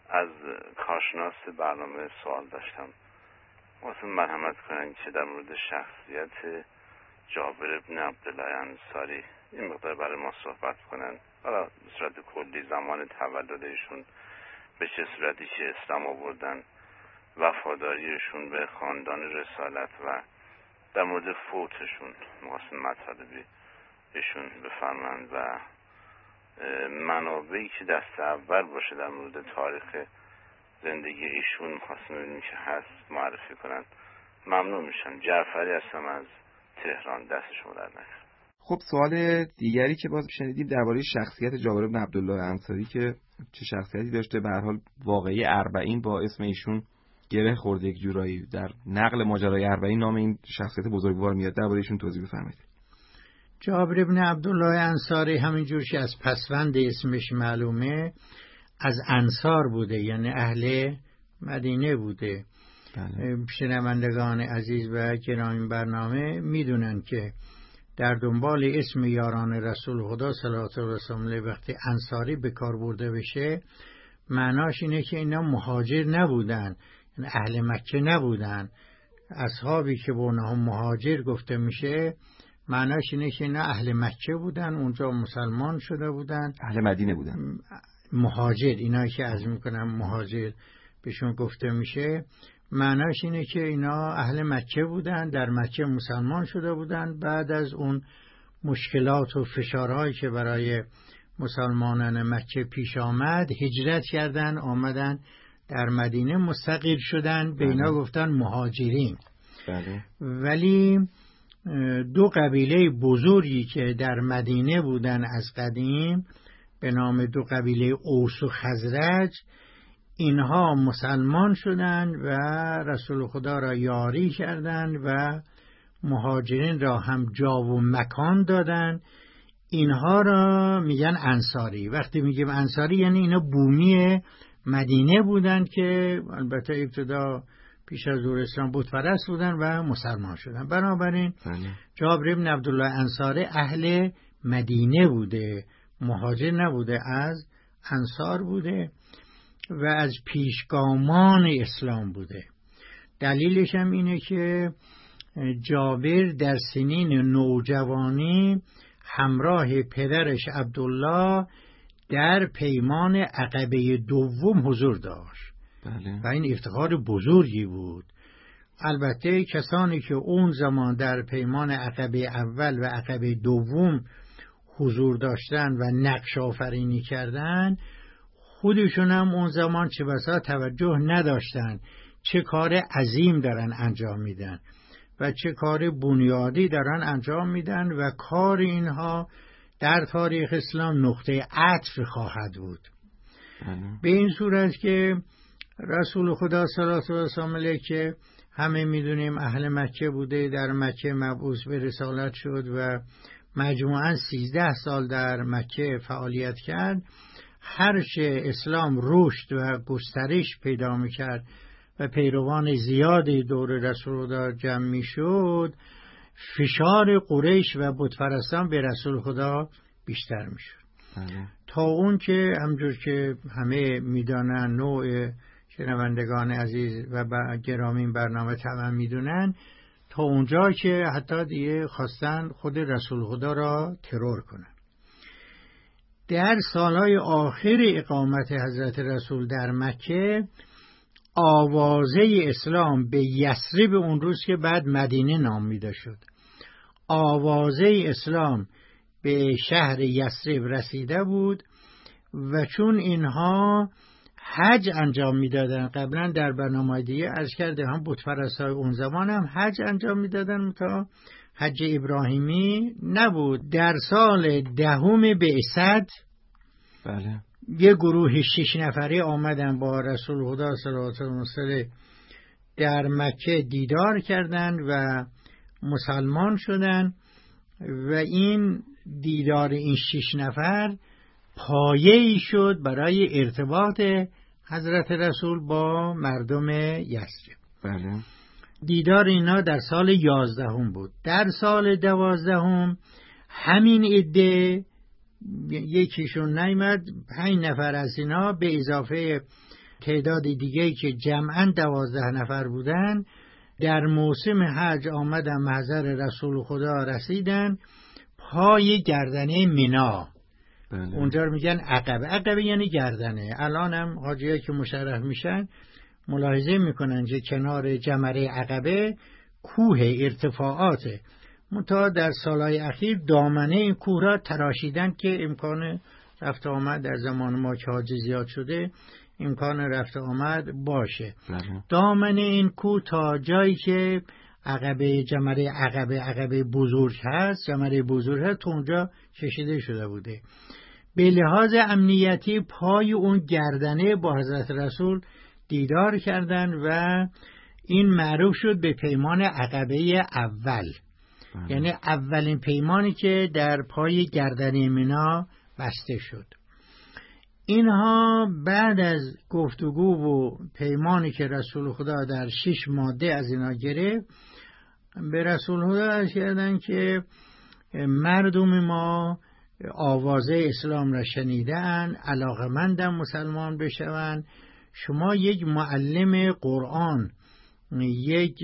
از کارشناس برنامه سوال داشتم، واسه مرحمت کنن که در مورد شخصیت جابر بن عبدالله انصاری این مقدار برای ما صحبت کنن. حالا به صورت کلی زمان تولدشون، به چه صورتی که اسلام آوردن، وفاداریشون به خاندان رسالت و در مورد فوتشون مقاسم مطالبی ایشون بفرمایند و منابعی که دست اول باشه در مورد تاریخ زندگی ایشون می‌خواستم ببینیم که هست معرفی کنن. ممنون میشم. جعفری هستم از تهران. دست شما در نکنه. خب سوال دیگری که باز شنیدیم درباره شخصیت جابر بن عبدالله انصاری که چه شخصیتی داشته. به هر حال واقعه اربعین با اسم ایشون گره خورده یک جورایی، در نقل ماجرای اربعین نام این شخصیت بزرگوار میاد. درباره ایشون توضیح بفرمایید. جابر بن عبدالله انصاری همینجور که از پسوند اسمش معلومه از انصار بوده، یعنی اهل مدینه بوده. شنوندگان عزیز و گرامی برنامه میدونن که در دنبال اسم یاران رسول خدا صلی الله علیه و سلم وقتی انصاری به کار برده بشه، معناش اینه که اینا مهاجر نبودن، یعنی اهل مکه نبودن. اصحابی که به اونها مهاجر گفته میشه معناش اینه که اینا اهل مکه بودن، اونجا مسلمان شده بودن. اهل مدینه بودن. مهاجر، اینایی که عرض میکنم مهاجر بهشون گفته میشه، معناش اینه که اینا اهل مکه بودن، در مکه مسلمان شده بودن. بعد از اون مشکلات و فشارهایی که برای مسلمانان مکه پیش آمد، هجرت کردن، آمدن در مدینه مستقر شدن. به اینا گفتن مهاجرین. ولی دو قبیله بزرگی که در مدینه بودن از قدیم به نام دو قبیله اوس و خزرج، اینها مسلمان شدند و رسول خدا را یاری کردند و مهاجرین را هم جا و مکان دادند. اینها را میگن انصاری. وقتی میگیم انصاری یعنی اینا بومی مدینه بودند که البته ابتدا پیش از ظهور اسلام بت پرست بودن و مسلمان شدن. بنابراین جابر بن عبدالله انصاری اهل مدینه بوده، مهاجر نبوده، از انصار بوده و از پیشگامان اسلام بوده. دلیلش هم اینه که جابر در سنین نوجوانی همراه پدرش عبدالله در پیمان عقبه دوم حضور داشت. و این افتخار بزرگی بود. البته کسانی که اون زمان در پیمان عقبه اول و عقبه دوم حضور داشتن و نقش آفرینی کردن، خودشون هم اون زمان چه بسا توجه نداشتن چه کار عظیم دارن انجام میدن و چه کار بنیادی دارن انجام میدن و کار اینها در تاریخ اسلام نقطه عطف خواهد بود. به این صورت که رسول خدا صلی الله علیه و سلم که همه میدونیم اهل مکه بوده، در مکه مبعوث به رسالت شد و مجموعاً 13 سال در مکه فعالیت کرد. هرچه اسلام رشد و گسترش پیدا میکرد و پیروان زیادی دور رسول خدا جمع میشد، فشار قریش و بتپرستان به رسول خدا بیشتر میشد. تا اون که همجور که همه میدانن، نوع شنوندگان عزیز و گرامی برنامه طبعا میدونن، تا اونجا که حتی دیگه خواستن خود رسول خدا را ترور کنن. در سالهای آخر اقامت حضرت رسول در مکه، آوازه اسلام به یثرب، اون روز که بعد مدینه نامیده شد، آوازه اسلام به شهر یثرب رسیده بود و چون اینها حج انجام میدادن، قبلا در برنامه دیگه عرض کرده هم بتپرستای اون زمان هم حج انجام میدادن، تا حج ابراهیمی نبود. در سال 10 بعثت یه گروه 6 نفری آمدن با رسول خدا صلی الله علیه و سلم در مکه دیدار کردند و مسلمان شدند و این دیدار این 6 نفر پایه‌ای شد برای ارتباط حضرت رسول با مردم یثرب. دیدار اینا در سال 11 بود. در سال 12 همین عده یکیشون نیامد، 5 نفر از اینا به اضافه تعداد دیگه‌ای که جمعاً 12 نفر بودن در موسم حج آمدن محضر رسول خدا رسیدن پای گردنه مینا. اونجا رو میگن عقبه. عقبه یعنی گردنه. الان هم حاجیایی که مشرف میشن ملاحظه میکنن که کنار جمره عقبه کوه ارتفاعاته. منتها در سالهای اخیر دامنه این کوه را تراشیدن که امکان رفت آمد در زمان ما که حاج زیاد شده امکان رفت آمد باشه. دامنه این کوه تا جایی که عقبه جمره عقبه بزرگ هست، جمره بزرگ هست، تو اونجا کشیده شده بوده. به لحاظ امنیتی پای اون گردنه با حضرت رسول دیدار کردن و این معروف شد به پیمان عقبه اول. یعنی اولین پیمانی که در پای گردنه مینا بسته شد. اینها بعد از گفتگو و پیمانی که رسول خدا در 6 ماده از اینا گرفت، به رسول خدا عرض کردن که مردم ما آوازه اسلام را شنیدن، علاقمندن مسلمان بشون. شما یک معلم قرآن، یک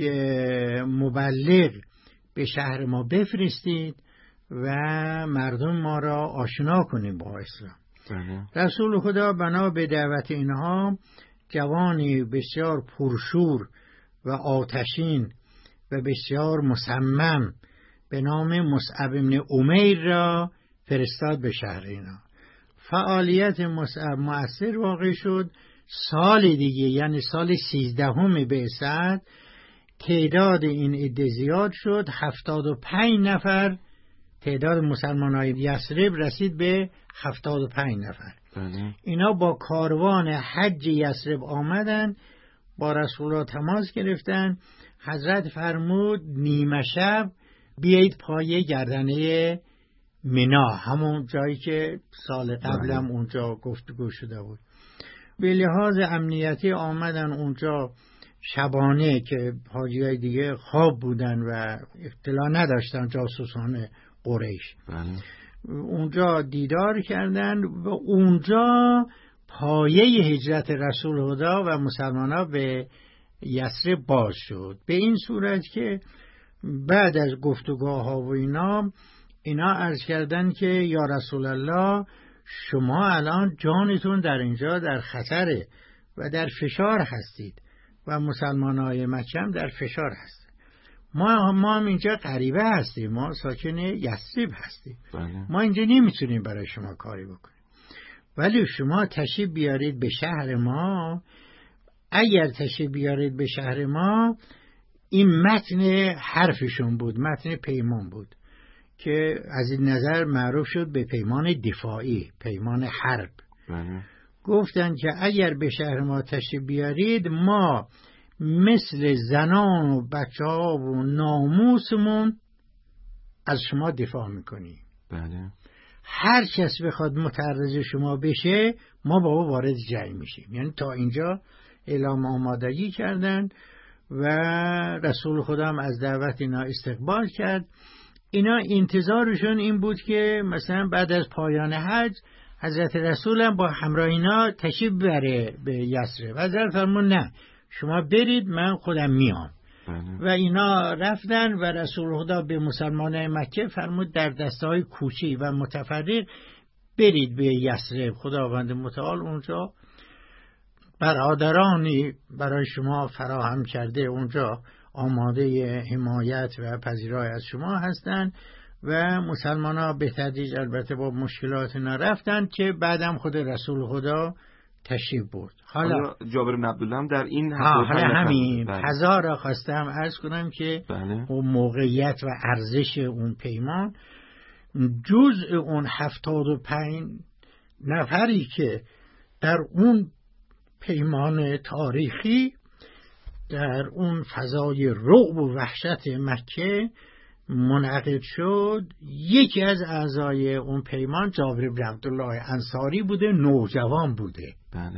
مبلغ به شهر ما بفرستید و مردم ما را آشنا کنیم با اسلام. رسول خدا بنا به دعوت اینها جوانی بسیار پرشور و آتشین و بسیار مصمم به نام مصعب بن عمیر را فرستاد به شهر اینا. فعالیت مصعب مؤثر واقع شد. سال دیگه یعنی سال 13 بعثت تعداد این عده زیاد شد. 75 نفر تعداد مسلمانای یثرب رسید به 75 نفر. اینا با کاروان حج یثرب آمدن، با رسول الله تماس گرفتن. حضرت فرمود نیمه شب بیایید پای گردنه مینا، همون جایی که سال قبلم اونجا گفتگو شده بود. به لحاظ امنیتی آمدن اونجا شبانه که حاجیای دیگه خواب بودن و اطلاع نداشتن، جاسوسان قریش. اونجا دیدار کردن و اونجا پایه هجرت رسول خدا و مسلمان‌ها به یثرب باز شد. به این صورت که بعد از گفتگوها و اینا عرض کردن که یا رسول الله شما الان جانتون در اینجا در خطره و در فشار هستید و مسلمان‌های مکه هم در فشار هستید. ما هم اینجا غریبه هستیم، ما ساکن یثرب هستیم. ما اینجا نمیتونیم برای شما کاری بکنیم، ولی شما تشریف بیارید به شهر ما. اگر تشریف بیارید به شهر ما، این متن حرفشون بود، متن پیمان بود که از این نظر معروف شد به پیمان دفاعی، پیمان حرب. گفتن که اگر به شهر ما تشریف بیارید، ما مثل زنان و بچه ها و ناموسمون از شما دفاع میکنیم. هر کس بخواد متعرض شما بشه، ما با او وارد جنگ میشیم. یعنی تا اینجا اعلام آمادگی کردن و رسول خدا هم از دعوت اینا استقبال کرد. اینا انتظارشون این بود که مثلا بعد از پایان حج حضرت رسول هم با همراه اینا تشریف بره به یثرب. حضرت فرمود نه، شما برید، من خودم میام. و اینا رفتن و رسول خدا به مسلمانان مکه فرمود در دسته‌های کوچی و متفرق برید به یثرب. خداوند متعال اونجا برادرانی برای شما فراهم کرده، اونجا آماده حمایت و پذیرای از شما هستند. و مسلمان ها به تدریج البته با مشکلات نرفتن که بعدم خود رسول خدا تشریف برد. حالا جابر بن عبدالله هم در این حالا همین فضا را خواستم عرض کنم که اون موقعیت و ارزش اون پیمان، جزء اون 75 نفری که در اون پیمان تاریخی در اون فضای رعب و وحشت مکه منعقد شد، یکی از اعضای اون پیمان جابر بن عبدالله انصاری بوده، نوجوان بوده.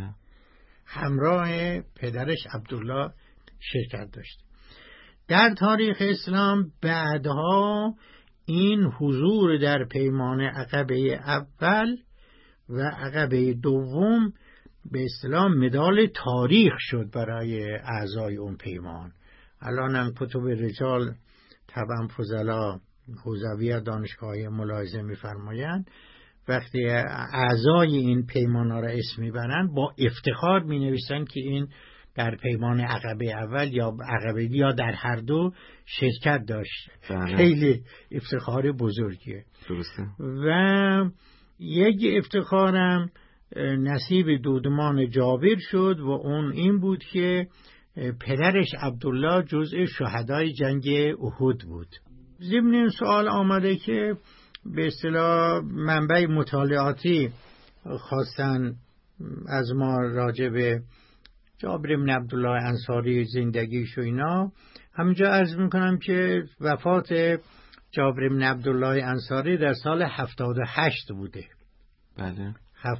همراه پدرش عبدالله شرکت داشته. در تاریخ اسلام بعدها این حضور در پیمان عقبه اول و عقبه دوم به اصطلاح مدال تاریخ شد برای اعضای اون پیمان. الان هم کتب رجال طبعا فضلا حوزوی دانشگاهی ملاحظه می‌فرمایند وقتی اعضای این پیمان ها را اسم میبرن با افتخار می نویسن که این در پیمان عقبه اول یا عقبه یا در هر دو شرکت داشت. خیلی افتخار بزرگیه. درسته. و یک افتخارم نصیب دودمان جابر شد و اون این بود که پدرش عبدالله جزء شهدای جنگ احد بود. ضمن این سوال آمده که به اصطلاح منبع مطالعاتی خواستن از ما راجع به جابر بن عبدالله انصاری زندگیش و اینا. همینجا عرض میکنم که وفات جابر بن عبدالله انصاری در سال 78 بوده. بله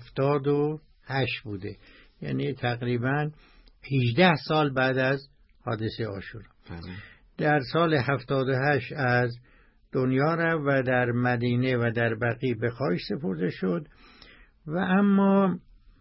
78 بوده، یعنی تقریبا 18 سال بعد از حادثه عاشورا. بله. در سال 78 از دنیا را و در مدینه و در بقیع به خاک سپرده شد. و اما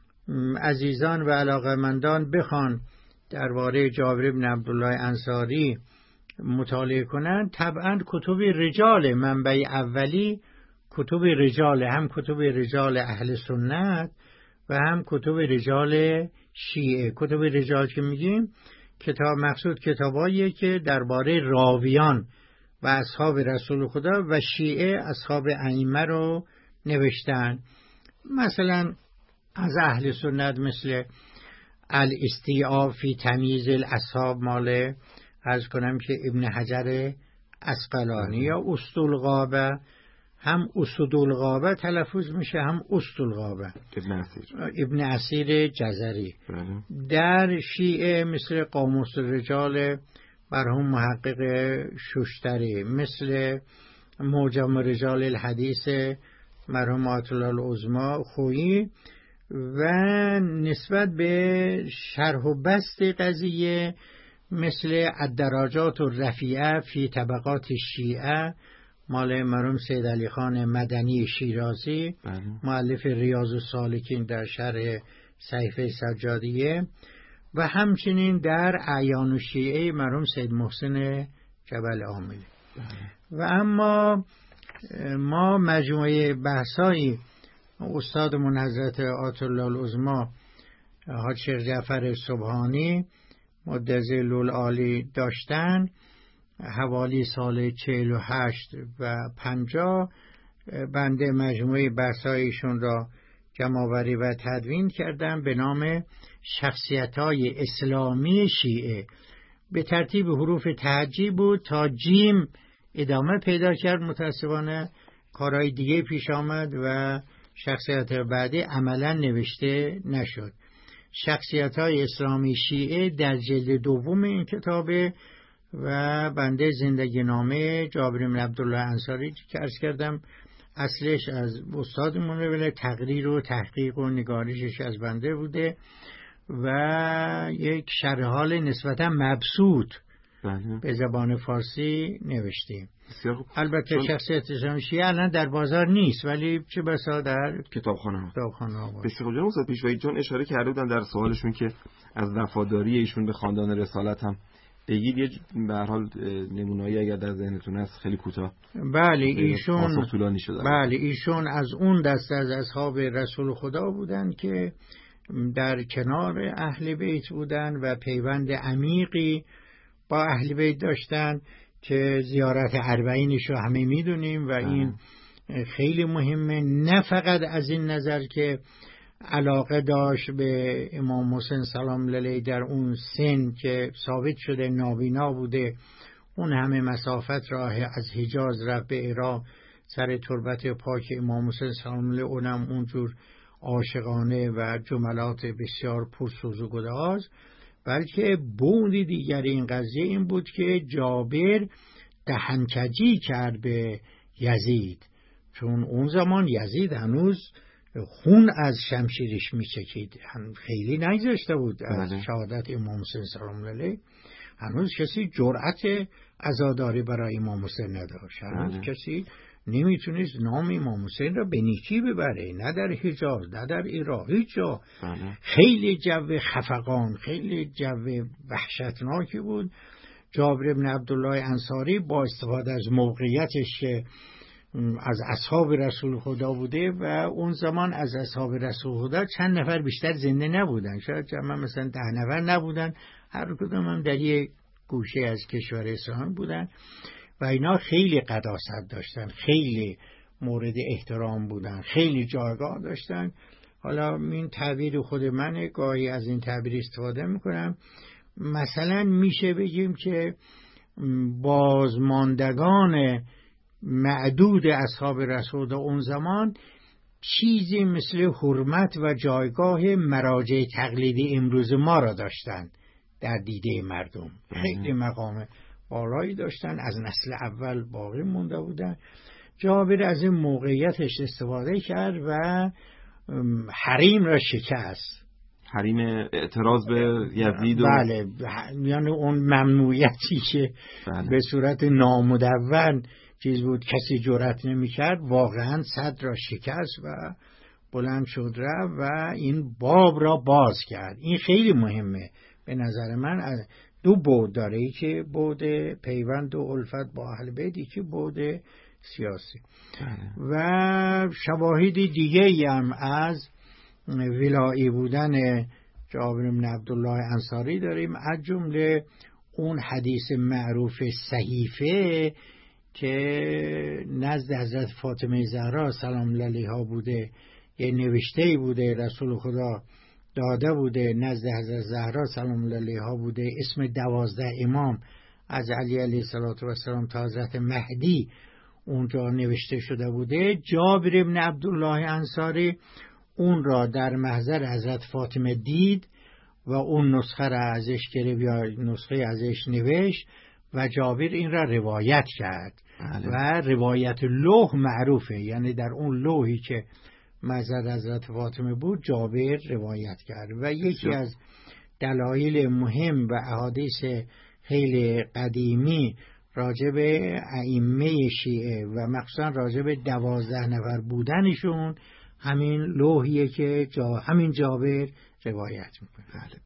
عزیزان و علاقه‌مندان بخوان درباره جابر بن عبدالله انصاری مطالعه کنند، طبعا کتب رجال منبع اولی کتب رجال، هم کتب رجال اهل سنت و هم کتب رجال شیعه. کتب رجال که میگیم کتاب مقصود کتاباییه که درباره راویان و اصحاب رسول خدا و شیعه اصحاب ائمه رو نوشتن. مثلا از اهل سنت مثل الاستیعاب فی تمییز الاصحاب مال عرض کنم که ابن حجر عسقلانی، یا اسطولغابه، هم اسطولغابه تلفظ میشه هم اسطولغابه، ابن اسیر جزری. در شیعه مثل قاموس الرجال مرحوم محقق شوشتری، مثل معجم رجال الحدیث مرحوم آیت الله العظمی خویی. و نسبت به شرح و بسط قضیه مثل الدراجات الرفیعه فی طبقات شیعه مال مرحوم سید علی خان مدنی شیرازی، مؤلف ریاض السالکین در شرح صحیفه سجادیه، و همچنین در اعیان الشیعه مرحوم سید محسن جبل عاملی. و اما ما مجموعه بحثایی استادمون حضرت آیت الله العظمی حاج شیخ جعفر سبحانی مدظل العالی داشتن حوالی سال 48 و 50. بنده مجموعه بحثایشون را جمع‌آوری و تدوین کردم به نام شخصیت‌های اسلامی شیعه. به ترتیب حروف تهجی بود تا جیم ادامه پیدا کرد. متاسفانه کارهای دیگه پیش آمد و شخصیت بعدی عملا نوشته نشد. شخصیت‌های اسلامی شیعه در جلد دوم این کتابه و بنده زندگی نامه جابر بن عبدالله انصاری که عرض کردم اصلش از استادمون بوده، تقریر و تحقیق و نگارشش از بنده بوده و یک شرح حال نسبتا مبسوط به زبان فارسی نوشتیم. البته شخصیت اسلامی شیعه الان در بازار نیست، ولی چه بسا در کتابخانه ها. بسیار جان استاد پیشوایی جان اشاره کرده بودن در سوالشون که از وفاداری ایشون به خاندان رسالت هم بگید. یه به هر حال نمونه‌ای اگر در ذهنتون هست خیلی کوتاه. بله ایشون از اون دسته از اصحاب رسول خدا بودن که در کنار اهل بیت بودن و پیوند عمیقی با اهل بیت داشتن که زیارت اربعینش رو همه میدونیم و این خیلی مهمه. نه فقط از این نظر که علاقه داشت به امام حسین سلام علیه در اون سن که ثابت شده نابینا بوده، اون همه مسافت راه از حجاز رفت به عراق سر تربت پاک امام حسین سلام علیه، اونم اونجور عاشقانه و جملات بسیار پرسوز و گداز. بلکه بوندی دیگر این قضیه این بود که جابر دهنکجی کرد به یزید، چون اون زمان یزید هنوز خون از شمشیرش میچکید، خیلی نگذشته بود از شهادت امام حسین سلام علیه. هنوز کسی جرأت عزاداری برای امام حسین نداشت، هنوز کسی نمیتونست نام امام حسین را به نیکی ببره، نه در حجاز نه در عراق، هیچ جا. خیلی جو خفقان، خیلی جو وحشتناکی بود. جابر بن عبدالله انصاری با استفاده از موقعیتش که از اصحاب رسول خدا بوده و اون زمان از اصحاب رسول خدا چند نفر بیشتر زنده نبودن، شاید جمع مثلا 10 نفر نبودن، هر کدوم هم در یک گوشه از کشور اصفهان بودن و اینا خیلی قداست داشتن، خیلی مورد احترام بودن، خیلی جایگاه داشتن. حالا این تعبیر خود منه، گاهی از این تعبیر استفاده میکنم. مثلا میشه بگیم که بازماندگان معدود اصحاب رسول اون زمان چیزی مثل حرمت و جایگاه مراجع تقلیدی امروز ما را داشتند در دیده مردم. خیلی مقام بالایی داشتن، از نسل اول باقی مونده بودن. جابر از این موقعیتش استفاده کرد و حریم را شکست. حریم اعتراض به یزید بله، یعنی اون ممنوعیتی که به صورت نامدون چیز بود، کسی جرأت نمی‌کرد، واقعا صد را شکست و بلند شد و این باب را باز کرد. این خیلی مهمه به نظر من. دو بعد داره، یکی بعد پیوند و الفت با اهل بیت، یکی بعد سیاسی. و شواهد دیگه هم از ولایی بودن جابر بن عبدالله انصاری داریم، از جمله اون حدیث معروف صحیفه که نزد حضرت فاطمه زهرا سلام الله علیها بوده، یه نوشته‌ای بوده رسول خدا داده بوده، نزد حضرت زهرا سلام الله علیها بوده، اسم 12 امام از علی علیه السلام تا حضرت مهدی اونجا نوشته شده بوده. جابر بن عبدالله انصاری اون را در محضر حضرت فاطمه دید و اون نسخه را ازش گرفت یا نسخه ازش نوشت و جابر این را روایت کرد. و روایت لوح معروفه، یعنی در اون لوحی که محضر حضرت فاطمه بود جابر روایت کرد. و یکی از دلایل مهم و احادیث خیلی قدیمی راجع به ائمه شیعه و مخصوصا راجع به 12 نفر بودنشون همین لوحیه که همین جابر روایت میکنه.